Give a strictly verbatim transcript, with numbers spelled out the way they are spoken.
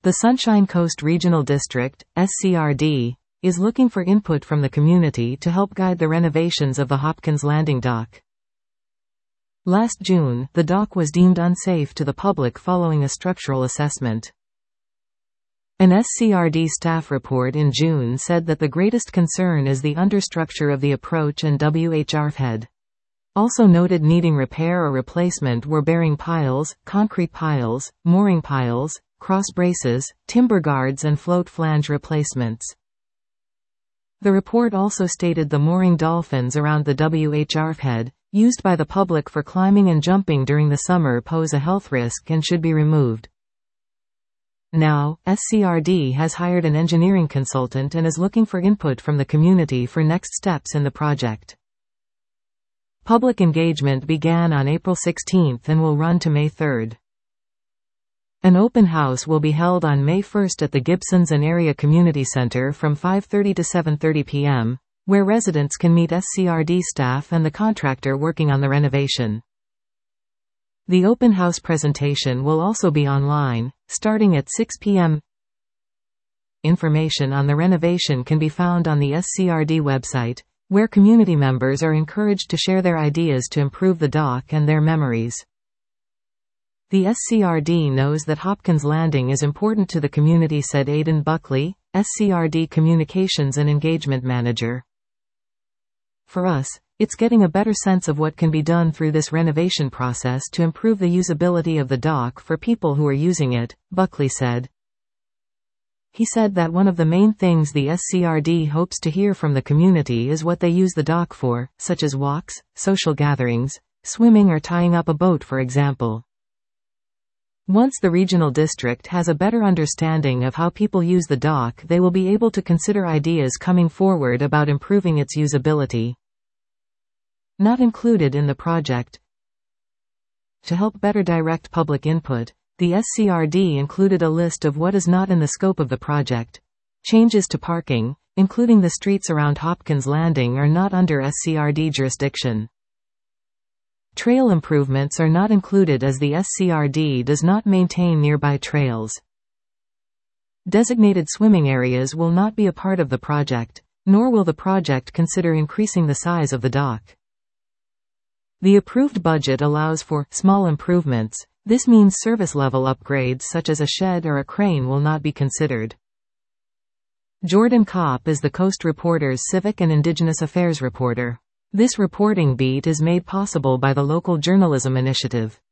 The Sunshine Coast Regional District, S C R D, is looking for input from the community to help guide the renovations of the Hopkins Landing dock. Last June, the dock was deemed unsafe to the public following a structural assessment. An S C R D staff report in June said that the greatest concern is the understructure of the approach and W H R head. Also noted needing repair or replacement were bearing piles, concrete piles, mooring piles, cross braces, timber guards and float flange replacements. The report also stated the mooring dolphins around the W H R head, used by the public for climbing and jumping during the summer, pose a health risk and should be removed. Now, S C R D has hired an engineering consultant and is looking for input from the community for next steps in the project. Public engagement began on April sixteenth and will run to May third. An open house will be held on May first at the Gibsons and Area Community Center from five thirty to seven thirty p m, where residents can meet S C R D staff and the contractor working on the renovation. The open house presentation will also be online, starting at six p m Information on the renovation can be found on the S C R D website, where community members are encouraged to share their ideas to improve the dock and their memories. The S C R D knows that Hopkins Landing is important to the community, said Aidan Buckley, S C R D Communications and Engagement Manager. For us, it's getting a better sense of what can be done through this renovation process to improve the usability of the dock for people who are using it, Buckley said. He said that one of the main things the S C R D hopes to hear from the community is what they use the dock for, such as walks, social gatherings, swimming or tying up a boat, for example. Once the regional district has a better understanding of how people use the dock, they will be able to consider ideas coming forward about improving its usability. Not included in the project. To help better direct public input, the S C R D included a list of what is not in the scope of the project. Changes to parking, including the streets around Hopkins Landing, are not under S C R D jurisdiction. Trail improvements are not included as the S C R D does not maintain nearby trails. Designated swimming areas will not be a part of the project, nor will the project consider increasing the size of the dock. The approved budget allows for small improvements. This means service level upgrades such as a shed or a crane will not be considered. Jordan Kopp is the Coast Reporter's Civic and Indigenous Affairs reporter. This reporting beat is made possible by the Local Journalism Initiative.